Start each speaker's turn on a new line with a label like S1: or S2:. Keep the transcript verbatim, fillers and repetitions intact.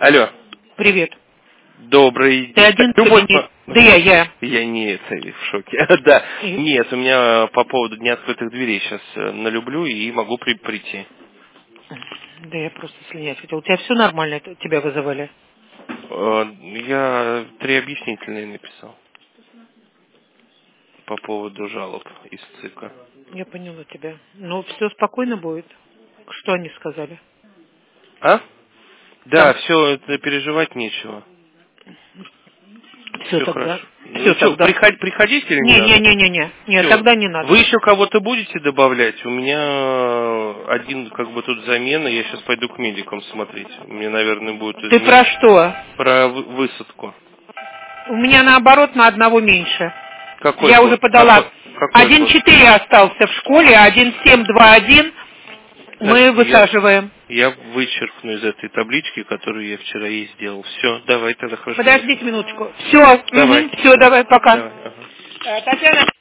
S1: Алло.
S2: Привет.
S1: Добрый
S2: Ты
S1: день.
S2: один
S1: Любовь...
S2: кабинет? Да я, я.
S1: Я не это, в шоке. Да. Нет, у меня по поводу дня открытых дверей сейчас налюблю и могу при прийти.
S2: Да я просто слинять хотел. У тебя все нормально? Это тебя вызывали?
S1: Я три объяснительные написал по поводу жалоб из ЦИКа.
S2: Я поняла тебя. Ну, все спокойно будет. Что они сказали?
S1: А? Да,
S2: Там.
S1: все, переживать нечего.
S2: Все
S1: Все
S2: тогда.
S1: хорошо. Ну
S2: Все
S1: что,
S2: тогда.
S1: приход, приходить или не
S2: Не, не,
S1: надо?
S2: не, не, не. Нет,
S1: Все.
S2: тогда не надо.
S1: Вы еще кого-то будете добавлять? У меня один, как бы, тут замена. Я сейчас пойду к медикам смотреть. Мне, наверное, будет...
S2: Ты
S1: измен-
S2: про что?
S1: Про вы- высадку.
S2: У меня наоборот на одного меньше.
S1: Какой
S2: Я
S1: код?
S2: уже подала.
S1: Какой, какой
S2: один
S1: код?
S2: четыре остался в школе, один семь два один мы
S1: Подожди, я,
S2: высаживаем.
S1: я вычеркну из этой таблички, которую я вчера ей сделал. Все, давай тогда, хорошо.
S2: Подождите минуточку. Все,
S1: Давай.
S2: все, давай, пока.
S1: Давай, ага.
S2: Э, Татьяна.